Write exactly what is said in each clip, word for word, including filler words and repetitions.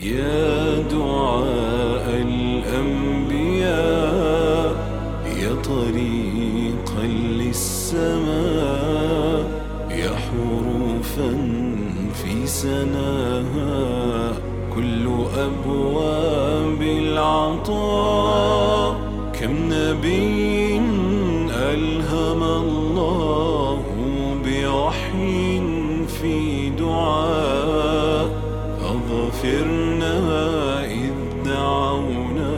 يا دعاء الأنبياء، يا طريقا للسماء، يا حروفا في سناها كل أبواب العطاء. كم نبي ألهم الله بوحي في دعاء، أغفرنا إذ دعونا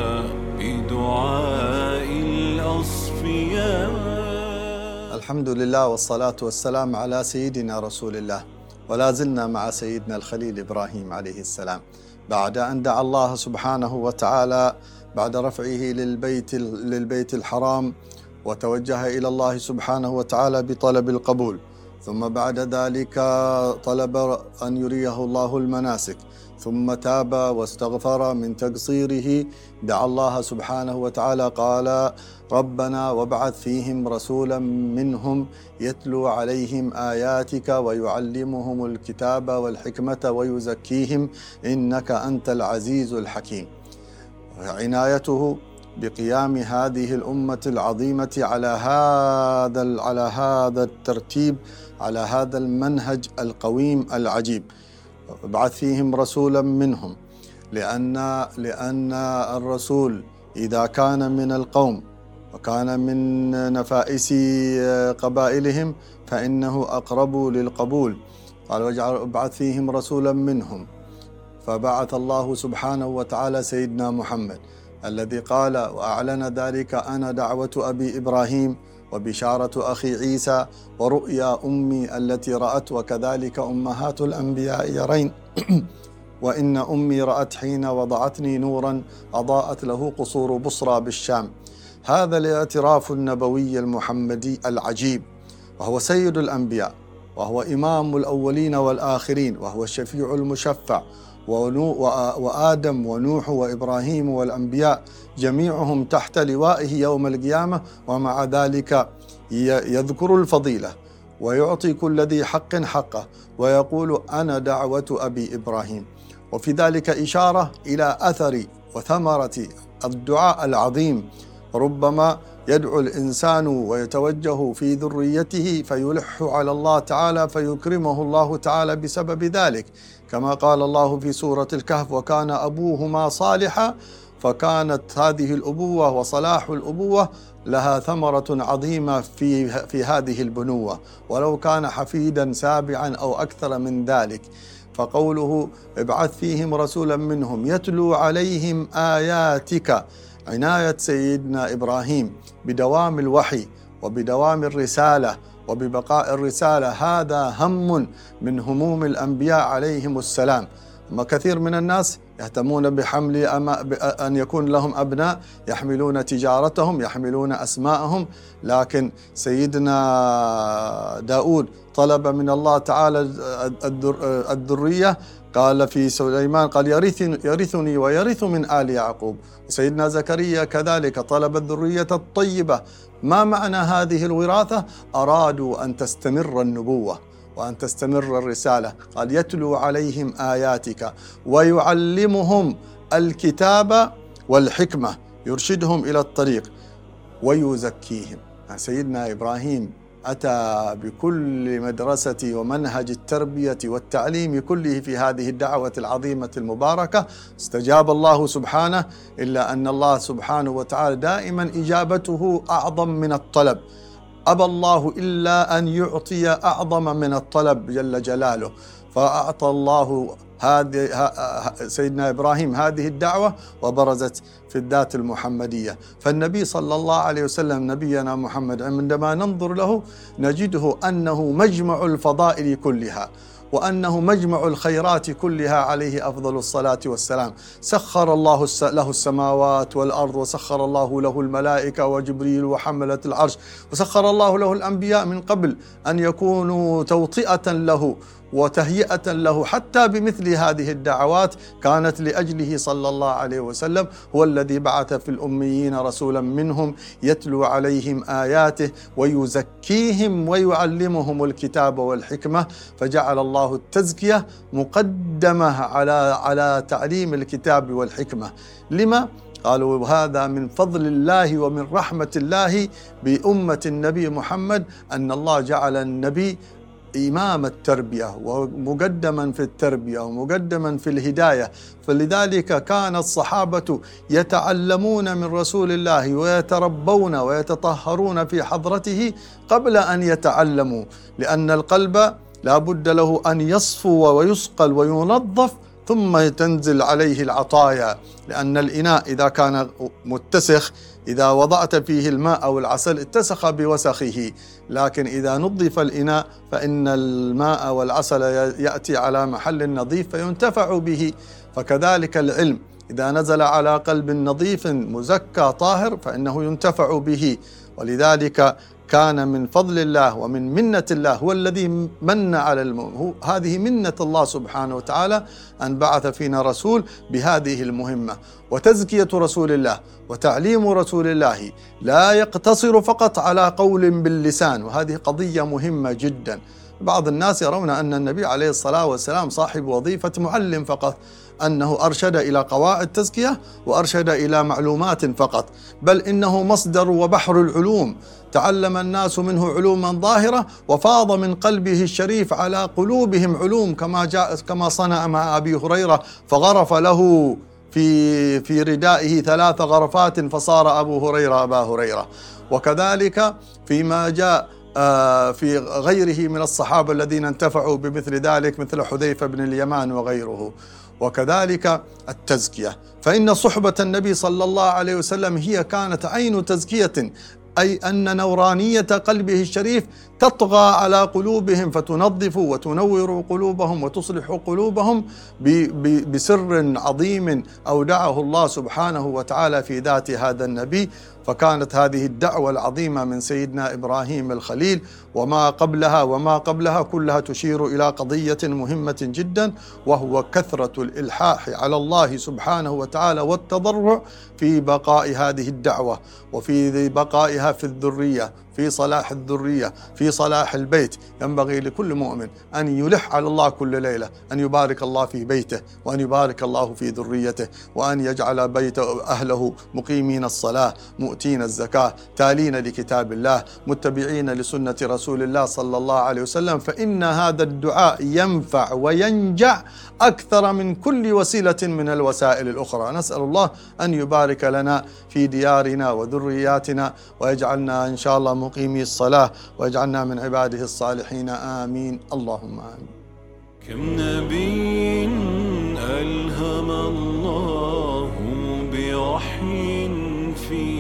بدعاء الأصفياء. الحمد لله والصلاة والسلام على سيدنا رسول الله، ولا زلنا مع سيدنا الخليل إبراهيم عليه السلام، بعد أن دعا الله سبحانه وتعالى بعد رفعه للبيت, للبيت الحرام، وتوجه إلى الله سبحانه وتعالى بطلب القبول، ثم بعد ذلك طلب أن يريه الله المناسك، ثم تاب واستغفر من تقصيره، دعا الله سبحانه وتعالى قال: ربنا وابعث فيهم رسولا منهم يتلو عليهم آياتك ويعلمهم الكتاب والحكمة ويزكيهم إنك أنت العزيز الحكيم. عنايته بقيام هذه الأمة العظيمة على هذا على هذا الترتيب، على هذا المنهج القويم العجيب. ابعث فيهم رسولا منهم، لأن لأن الرسول إذا كان من القوم وكان من نفائس قبائلهم فإنه أقرب للقبول. قال: واجعل ابعث فيهم رسولا منهم، فبعث الله سبحانه وتعالى سيدنا محمد الذي قال وأعلن ذلك: أنا دعوة أبي إبراهيم وبشارة أخي عيسى ورؤيا أمي التي رأت، وكذلك أمهات الأنبياء يرين وإن أمي رأت حين وضعتني نورا أضاءت له قصور بصرى بالشام. هذا الاعتراف النبوي المحمدي العجيب، وهو سيد الأنبياء، وهو إمام الأولين والآخرين، وهو الشفيع المشفع، وآدم ونوح وإبراهيم والأنبياء جميعهم تحت لوائه يوم القيامة، ومع ذلك يذكر الفضيلة ويعطي كل ذي حق حقه، ويقول: أنا دعوة أبي إبراهيم. وفي ذلك إشارة إلى أثر وثمرة الدعاء العظيم. ربما يدعو الإنسان ويتوجه في ذريته فيلح على الله تعالى فيكرمه الله تعالى بسبب ذلك، كما قال الله في سورة الكهف: وكان أبوهما صالحا، فكانت هذه الأبوة وصلاح الأبوة لها ثمرة عظيمة في, في هذه البنوة، ولو كان حفيدا سابعا أو أكثر من ذلك. فقوله: ابعث فيهم رسولا منهم يتلو عليهم آياتك، عناية سيدنا إبراهيم بدوام الوحي وبدوام الرسالة وببقاء الرسالة، هذا هم من هموم الأنبياء عليهم السلام. ما كثير من الناس يهتمون بحمل أن يكون لهم أبناء يحملون تجارتهم، يحملون أسماءهم، لكن سيدنا داود طلب من الله تعالى الذرية، قال في سليمان: قال يرثني ويرث من آل يعقوب. سيدنا زكريا كذلك طلب الذرية الطيبة. ما معنى هذه الوراثة؟ أرادوا أن تستمر النبوة وأن تستمر الرسالة. قال: يتلو عليهم آياتك ويعلمهم الكتاب والحكمة، يرشدهم إلى الطريق ويزكيهم. سيدنا إبراهيم أتى بكل مدرسة ومنهج التربية والتعليم كله في هذه الدعوة العظيمة المباركة. استجاب الله سبحانه، إلا أن الله سبحانه وتعالى دائما إجابته أعظم من الطلب. أبى الله إلا أن يعطي أعظم من الطلب جل جلاله، فأعطى الله هذه سيدنا إبراهيم هذه الدعوة وبرزت في الذات المحمدية. فالنبي صلى الله عليه وسلم، نبينا محمد، عندما ننظر له نجده أنه مجمع الفضائل كلها، وأنه مجمع الخيرات كلها، عليه أفضل الصلاة والسلام. سخر الله له السماوات والأرض، وسخر الله له الملائكة وجبريل وحملة العرش، وسخر الله له الأنبياء من قبل أن يكونوا توطئة له وتهيئة له حتى بمثل هذه الدعوات كانت لأجله صلى الله عليه وسلم. هو الذي بعث في الأميين رسولا منهم يتلو عليهم آياته ويزكيهم ويعلمهم الكتاب والحكمة، فجعل الله التزكية مقدمة على على تعليم الكتاب والحكمة. لما؟ قالوا هذا من فضل الله ومن رحمة الله بأمة النبي محمد، أن الله جعل النبي إمام التربية ومقدما في التربية ومقدما في الهداية. فلذلك كان الصحابة يتعلمون من رسول الله ويتربون ويتطهرون في حضرته قبل أن يتعلموا، لأن القلب لا بد له أن يصفو ويصقل وينظف ثم تنزل عليه العطايا، لأن الإناء إذا كان متسخ إذا وضعت فيه الماء أو العسل اتسخ بوسخه، لكن إذا نظف الإناء فإن الماء والعسل يأتي على محل نظيف فينتفع به. فكذلك العلم إذا نزل على قلب نظيف مزكى طاهر فإنه ينتفع به. ولذلك كان من فضل الله ومن منة الله، هو الذي من على المؤمن، هذه منة الله سبحانه وتعالى أن بعث فينا رسول بهذه المهمة. وتزكية رسول الله وتعليم رسول الله لا يقتصر فقط على قول باللسان، وهذه قضية مهمة جدا. بعض الناس يرون أن النبي عليه الصلاة والسلام صاحب وظيفة معلم فقط، أنه أرشد إلى قواعد تزكية وأرشد إلى معلومات فقط، بل إنه مصدر وبحر العلوم، تعلم الناس منه علوما ظاهرة وفاض من قلبه الشريف على قلوبهم علوم، كما جاء كما صنع مع أبي هريرة فغرف له في في ردائه ثلاث غرفات فصار أبو هريرة أبا هريرة. وكذلك فيما جاء في غيره من الصحابة الذين انتفعوا بمثل ذلك مثل حذيفة بن اليمان وغيره. وكذلك التزكية، فإن صحبة النبي صلى الله عليه وسلم هي كانت عين تزكية، أي أن نورانية قلبه الشريف تطغى على قلوبهم فتنظف وتنور قلوبهم وتصلح قلوبهم بسر عظيم أودعه الله سبحانه وتعالى في ذات هذا النبي. فكانت هذه الدعوة العظيمة من سيدنا إبراهيم الخليل وما قبلها وما قبلها كلها تشير إلى قضية مهمة جدا، وهو كثرة الإلحاح على الله سبحانه وتعالى والتضرع في بقاء هذه الدعوة وفي بقائها في الذرية، في صلاح الذرية، في صلاح البيت. ينبغي لكل مؤمن أن يلح على الله كل ليلة أن يبارك الله في بيته وأن يبارك الله في ذريته، وأن يجعل بيت أهله مقيمين الصلاة مؤتين الزكاة تالين لكتاب الله متبعين لسنة رسول الله صلى الله عليه وسلم، فإن هذا الدعاء ينفع وينجع أكثر من كل وسيلة من الوسائل الأخرى. نسأل الله أن يبارك لنا في ديارنا وذرياتنا ويجعلنا إن شاء الله مقيمي الصلاة ويجعلنا من عباده الصالحين، آمين اللهم آمين. كم نبي ألهم الله بوحي في